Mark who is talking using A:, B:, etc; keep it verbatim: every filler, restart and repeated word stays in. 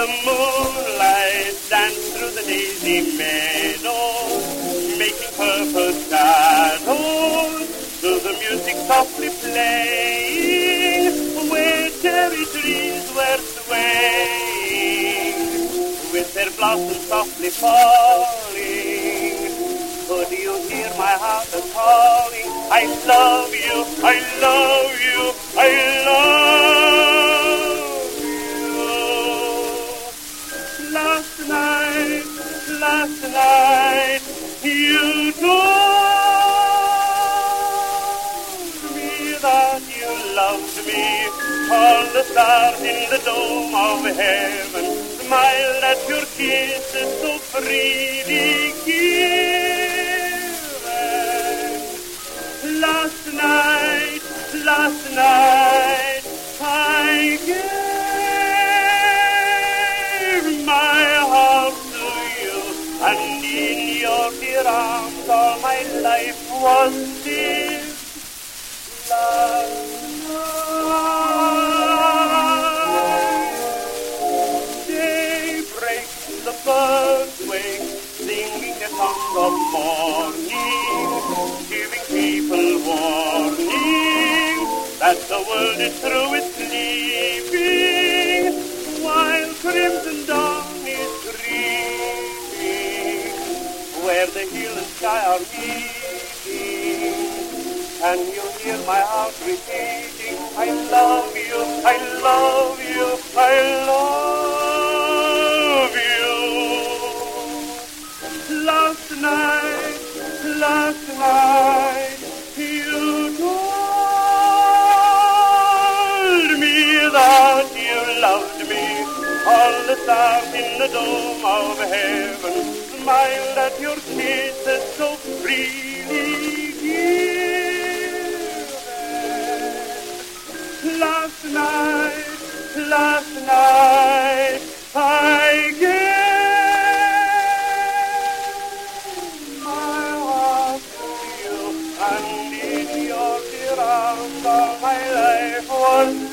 A: the moonlight dance through the daisy meadow, making purple shadows to the music softly playing, where cherry trees were swaying, with their blossoms softly falling. Could you hear my heart a-calling? I love you, I love you, I love you. Last night, last night, you told me that you loved me. All the stars in the dome of heaven smiled at your kisses so freely given. Last night, last night, I gave my heart to you, and in your dear arms all my life was lived. Last night, daybreak, the birds wake, singing a song of morning, giving people warning that the world is through with sleeping, while crimson dawn is creeping, where the hill and sky are meeting. Can you hear my heart repeating, I love you, I love you, I love you. Last night, last night, you told me that you loved me. All the stars in the dome of heaven smiled at your kisses so freely given. Last night, last night, I gave my heart to you, and in your dear arms all my life was